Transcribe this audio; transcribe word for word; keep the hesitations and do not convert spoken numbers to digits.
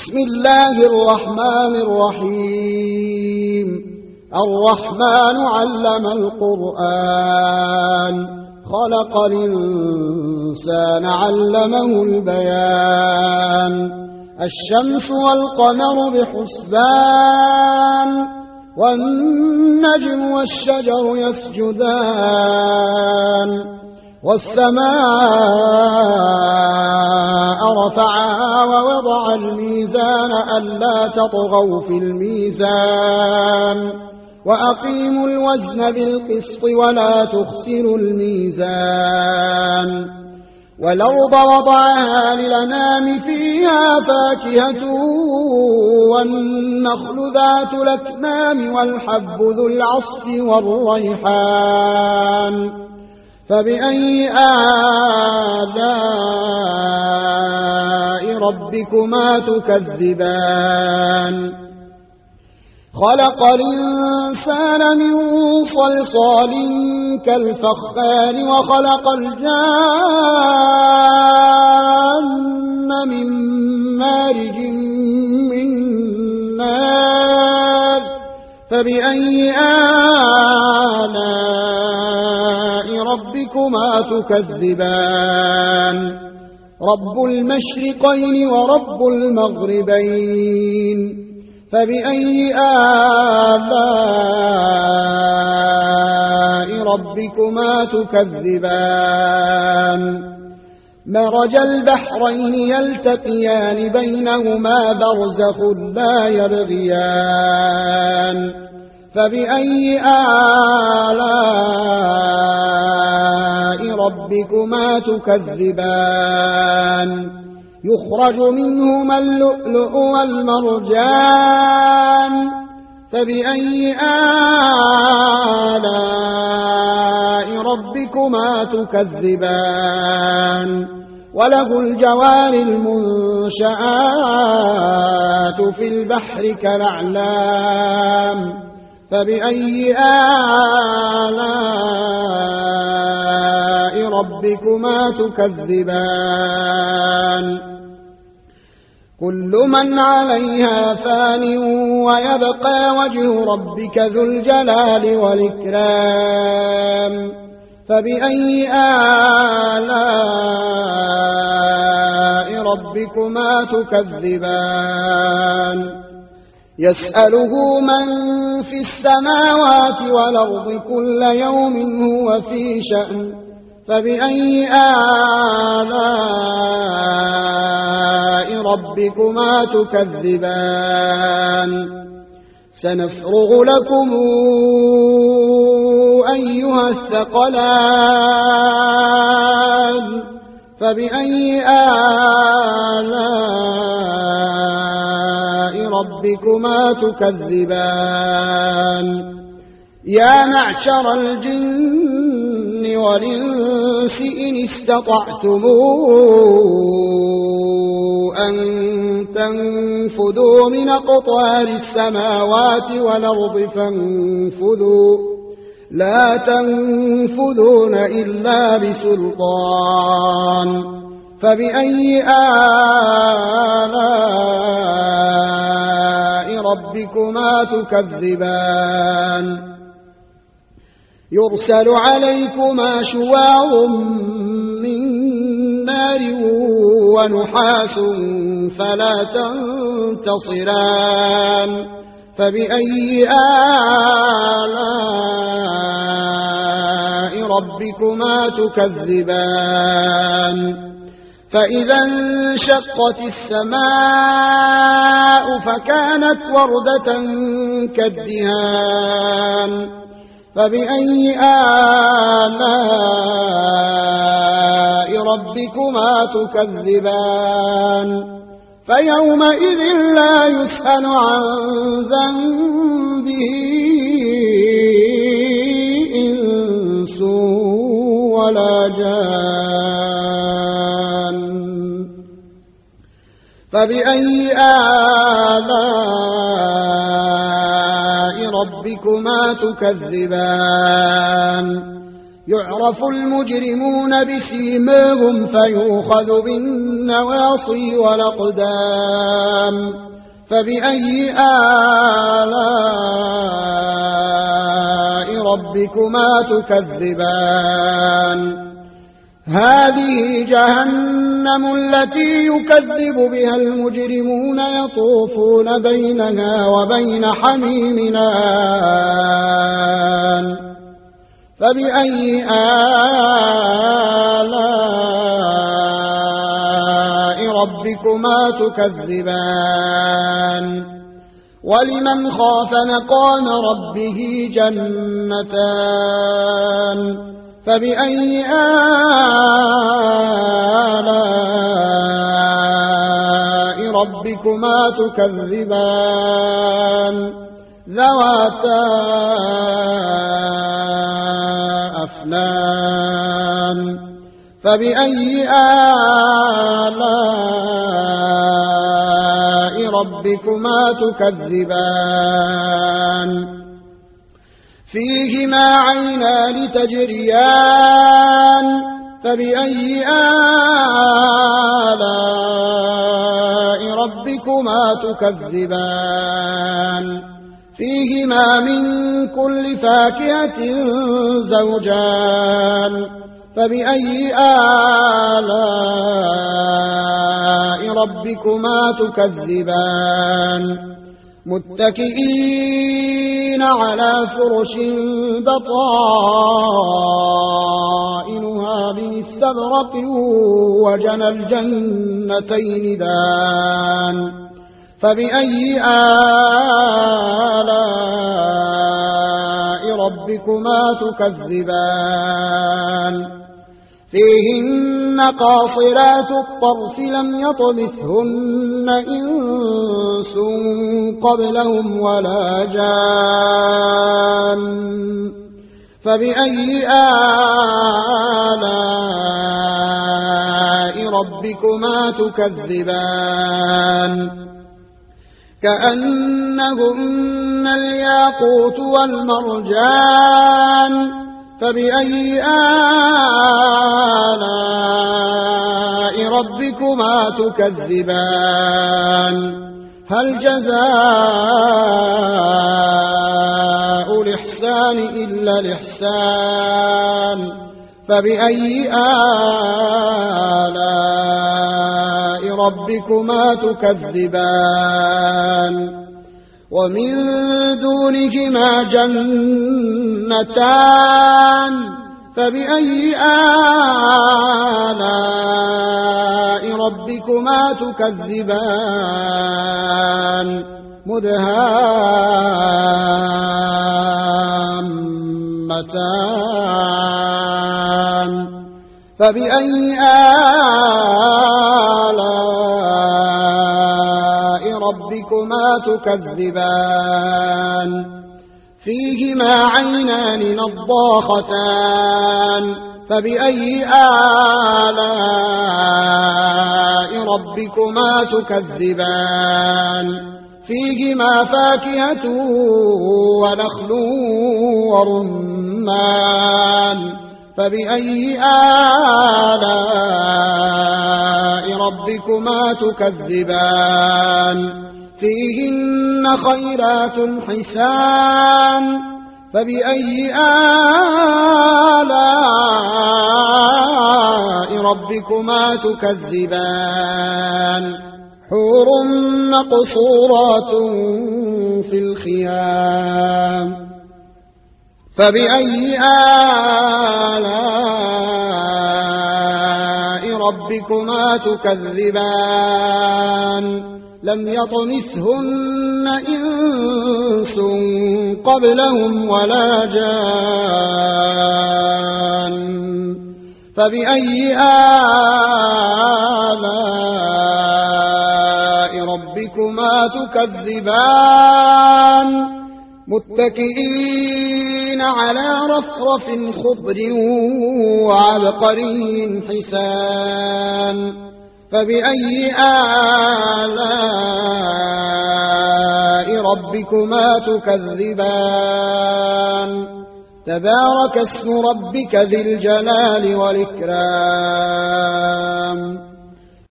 بسم الله الرحمن الرحيم الرحمن علم القرآن خلق الإنسان علمه البيان الشمس والقمر بحسبان والنجم والشجر يسجدان والسماء رفعها ووضع الميزان ألا تطغوا في الميزان وأقيموا الوزن بالقسط ولا تخسروا الميزان والأرض وضعها للأنام فيها فاكهة والنخل ذات الأكمام والحب ذو العصف والريحان فبأي آلاء ربكما تكذبان خلق الإنسان من صلصال كالفخار وخلق الجان من مارج من نار فبأي آلاء ربكما تكذبان رب المشرقين ورب المغربين فبأي آلاء ربكما تكذبان مرج البحرين يلتقيان بينهما برزخ لا يبغيان فبأي آلاء ربكما تكذبان يخرج منهما اللؤلؤ والمرجان فبأي آلاء ربكما تكذبان وله الجوار المنشآت في البحر كالأعلام فبأي آلاء ربكما تكذبان كل من عليها فان ويبقى وجه ربك ذو الجلال والإكرام فبأي آلاء ربكما تكذبان يسأله من في السماوات والأرض كل يوم هو في شأن فبأي آلاء ربكما تكذبان سنفرغ لكم أيها الثقلان فبأي آلاء ربكما تكذبان يا معشر الجن والإنس إن استطعتم أن تنفذوا من أقطار السماوات والأرض فانفذوا لا تنفذون إلا بسلطان فبأي آلاء ربكما تكذبان يرسل عليكما شواظ من نار ونحاس فلا تنتصران فبأي آلاء ربكما تكذبان فإذا انشقت السماء فكانت وردة كالدهان فبأي آلاء ربكما تكذبان فيومئذ لا يسأل عن ذنبه إنس ولا جان فبأي آلاء ربكما تكذبان يعرف المجرمون بسيماهم فيؤخذ بالنواصي والأقدام فبأي آلاء ربكما تكذبان هذه جهنم التي يكذب بها المجرمون يطوفون بينها وبين حميم آن فبأي آلاء ربكما تكذبان ولمن خاف مقام ربه جنتان فبأي آلاء ربكما تكذبان ذواتا أفنان فبأي آلاء ربكما تكذبان فيهما عينان تجريان فبأي آلاء ربكما تكذبان فيهما من كل فاكهة زوجان فبأي آلاء ربكما تكذبان متكئين على فرش بطائنها من استبرق وجنى الجنتين دان فبأي آلاء ربكما تكذبان فيهن قاصرات الطرف لم يطمثهن إنس قبلهم ولا جان فبأي آلاء ربكما تكذبان كأنهن الياقوت والمرجان فبأي آلاء ربكما تكذبان هل جزاء الإحسان إلا الإحسان فبأي آلاء ربكما تكذبان ومن دونهما جنتان فبأي آلاء ربكما تكذبان مدهامتان فبأي آلاء ربكما تكذبان فيهما عينان نضاختان فبأي آلاء ربكما تكذبان فيهما فاكهة ونخل ورمان فبأي آلاء ربكما تكذبان فيهن خيرات حسان فبأي آلاء ربكما تكذبان حور مقصورات في الخيام فبأي آلاء ربكما تكذبان لم يطمثهن إنس قبلهم ولا جان فبأي آلاء ربكما تكذبان متكئين على رفرف خضر وعبقري حسان فبأي آلاء ربكما تكذبان تبارك اسم ربك ذي الجلال والإكرام